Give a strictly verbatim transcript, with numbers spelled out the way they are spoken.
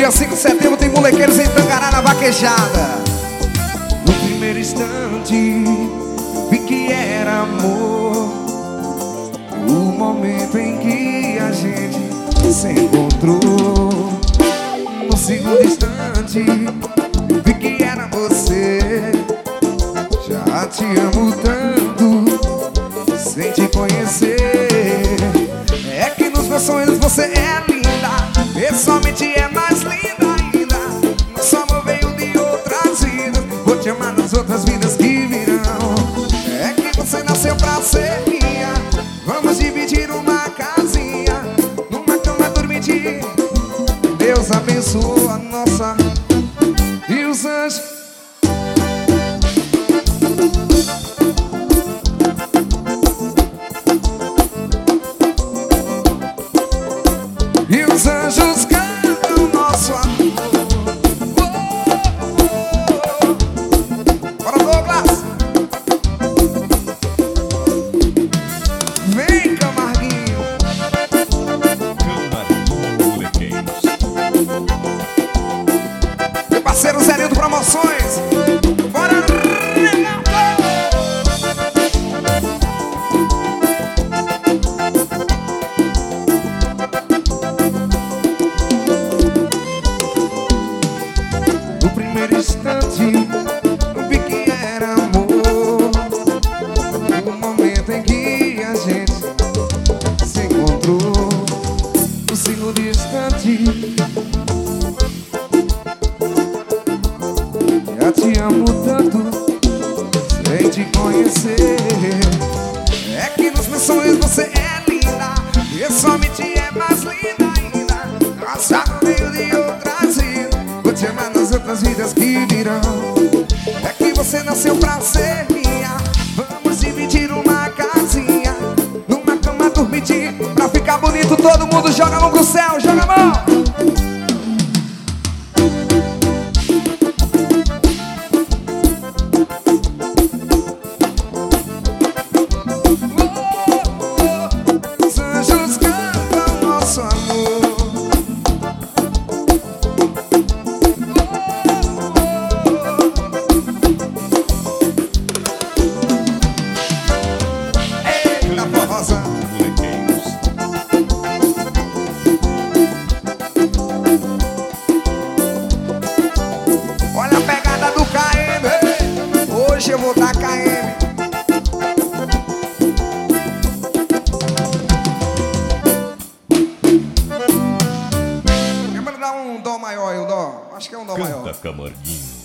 dia cinco de setembro tem molequeiros em Tangará na vaquejada. No primeiro instante vi que era amor, o momento em que a gente se encontrou. No segundo instante vi que era você. Já te amo tanto sem te conhecer. É que nos meus sonhos você é linda, pessoalmente é mais linda ainda. Nosso amor veio de outras vidas, vou te amar nas outras vidas que virão. É que você nasceu pra ser minha, vamos dividir uma casinha, numa cama dormitir. Deus abençoou a nossa e os anjos. E os anjos cantam nosso amor. Oh, oh. Bora, Douglas! Vem, Camarguinho! Camarguinho Molequeiros. Meu parceiro Zerinho do Promoções. Bora, Renato! No primeiro instante eu vi que era amor, o momento em que a gente se encontrou. No segundo instante já te amo tanto sem te conhecer. É que nos meus sonhos você é linda, pessoalmente é mais linda ainda. Nossa, veio de outras vidas, vou te amar nas outras vidas que virão. É que você nasceu pra ser minha, vamos dividir uma casinha, numa cama dormitir. Pra ficar bonito todo mundo joga a mão pro céu, joga a mão! Os anjos cantam nosso amor. Eita, forrosa! Molequeiros. Olha a pegada do K M. Hoje eu vou dar K M. Quer mandar um dó maior aí, um dó? Acho que é um dó maior. Canta, Camarguinho.